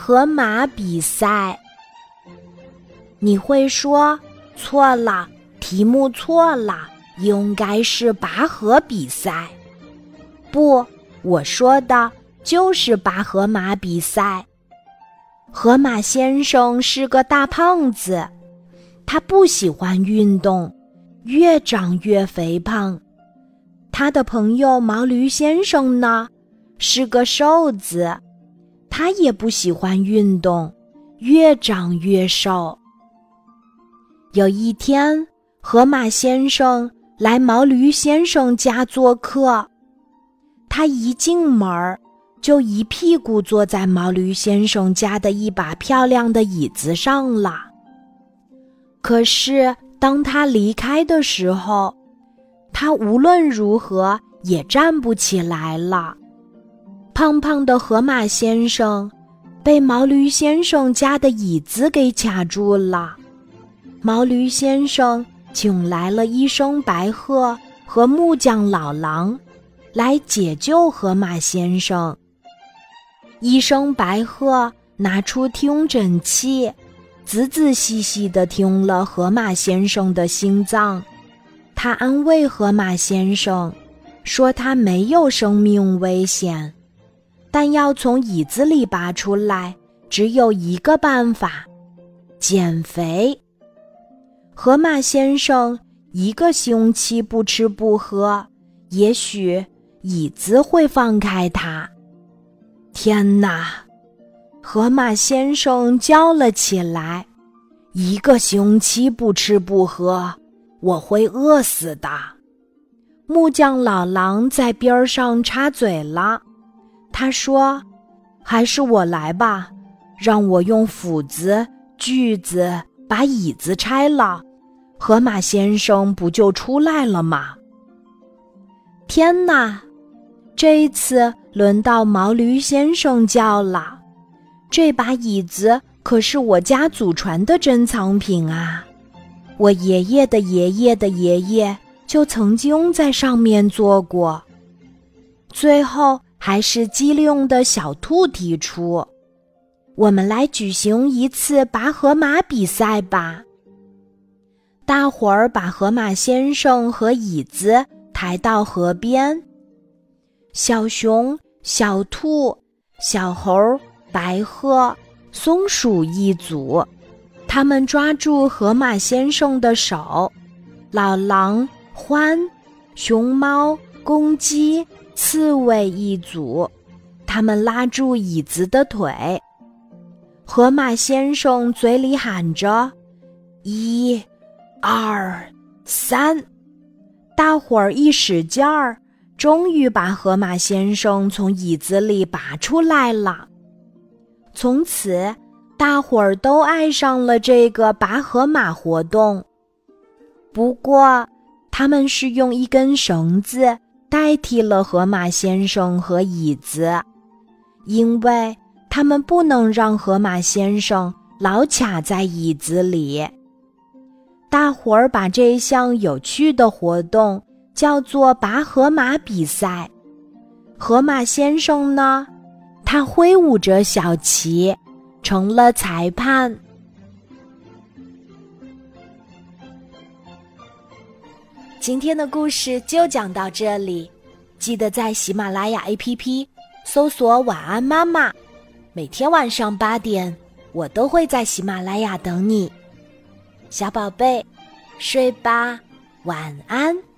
河马比赛。你会说，错了，题目错了，应该是拔河比赛。不，我说的就是拔河马比赛。河马先生是个大胖子，他不喜欢运动，越长越肥胖。他的朋友毛驴先生呢，是个瘦子，他也不喜欢运动，越长越瘦。有一天，河马先生来毛驴先生家做客，他一进门就一屁股坐在毛驴先生家的一把漂亮的椅子上了。可是当他离开的时候，他无论如何也站不起来了。胖胖的河马先生被毛驴先生家的椅子给卡住了。毛驴先生请来了医生白鹤和木匠老狼来解救河马先生。医生白鹤拿出听诊器，仔仔细细地听了河马先生的心脏。他安慰河马先生，说他没有生命危险，但要从椅子里拔出来，只有一个办法，减肥。河马先生1个星期不吃不喝，也许椅子会放开他。天哪！河马先生叫了起来，1个星期不吃不喝，我会饿死的。木匠老狼在边上插嘴了，他说，还是我来吧，让我用斧子、锯子把椅子拆了，河马先生不就出来了吗？天哪！这一次轮到毛驴先生叫了，这把椅子可是我家祖传的珍藏品啊，我爷爷的爷爷的爷爷就曾经在上面坐过。最后还是机灵的小兔提出，我们来举行一次拔河马比赛吧。大伙儿把河马先生和椅子抬到河边，小熊、小兔、小猴、白鹤、松鼠一组，他们抓住河马先生的手，老狼、獾、熊猫、公鸡、刺猬一组，他们拉住椅子的腿。河马先生嘴里喊着1、2、3，大伙儿一使劲儿，终于把河马先生从椅子里拔出来了。从此，大伙儿都爱上了这个拔河马活动。不过，他们是用一根绳子代替了河马先生和椅子，因为他们不能让河马先生老卡在椅子里。大伙儿把这项有趣的活动叫做拔河马比赛。河马先生呢，他挥舞着小旗，成了裁判。今天的故事就讲到这里，记得在喜马拉雅 APP 搜索晚安妈妈，每天晚上8点，我都会在喜马拉雅等你。小宝贝，睡吧，晚安。